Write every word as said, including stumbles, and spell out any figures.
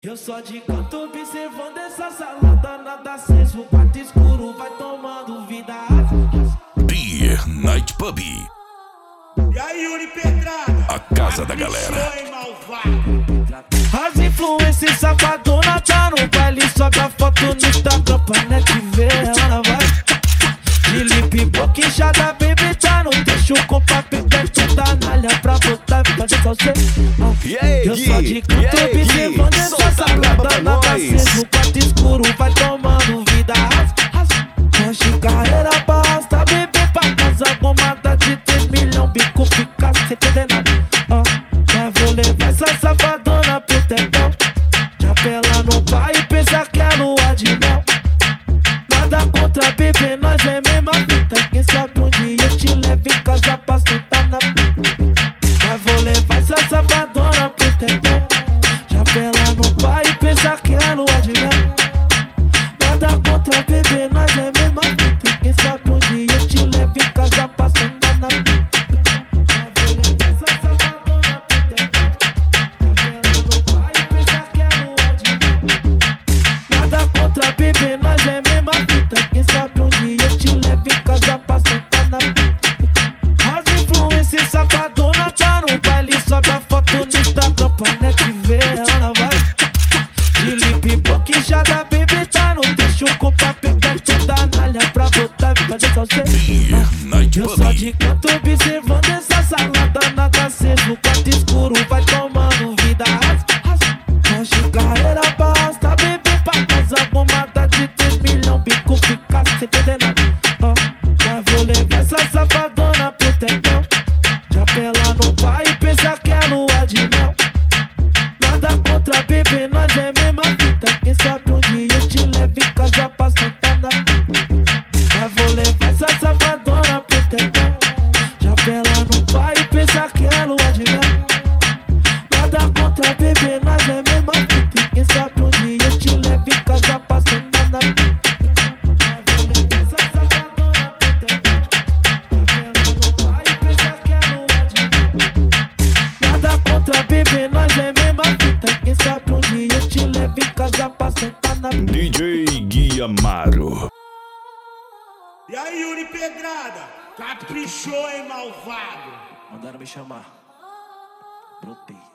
Eu só de canto observando essa salada, nada aceso, quarto escuro, vai tomando vida. Beer Night Pub. E aí, Yuri Pedrada? A casa da galera. As influências safadona tá no baile, sobe a foto no Instagram pra net ver. Ela vai Felipe Boquinchada, baby, tá no deixo com papel perto da nalha pra botar e fazer salsa. Eu só de canto observando essa salada, nada aceso, quarto escuro, vai tomando vida. Hoje carreira basta, bebê pra casa, gomada de três milhões, bico fica sem entender nada. Já vou levar essa safadona pro tetão, já pela no pai e pensa que é lua de mel. Nada contra bebê, nós é mesma fita, quem sabe um dia eu te levo em casa pra sentar na pita. Já vou levar essa safadona pro tetão, já pela no pai e pensa que é lua de mel. Nada contra bebê, nós é mesma fita, quem sabe um dia eu te levo em casa pra sentar na pita. Bebê, nós é mesma fita, quem sabe um dia eu te levo em casa pra sentar na pita. As influências safadona tá no baile, sobe a foto no Instagram pra net ver. Ela vai Felipe Boquinchada, baby, tá no deixo com papel perto da nalha pra botar e fazer salsa. Eu só de canto observando essa salada, nada aceso, quarto escuro, vai tomando vida. Hoje carreira basta, bebê pra casa, gomada de três milhões, bico fica sem entender nada. Oh, já vou levar essa safadona pro tetão, já pela no pai e pensa que é lua de mel. Nada contra bebê, nós é mesma fita, quem sabe um dia eu te levo em casa pra sentar na pita. Já vou levar essa safadona pro tetão, já pela no pai e pensa que é lua de mel. Nada contra bebê, nós é mesma fita, quem sabe um dia eu te levo em casa pra sentar na pita. Nada contra bebê, nós é mesma fita, quem sabe um dia eu te levo em casa pra sentar na pita. D J Gui Amaro. E aí, Yuri Pedrada? Caprichou, hein, malvado? Mandaram me chamar. Brotei.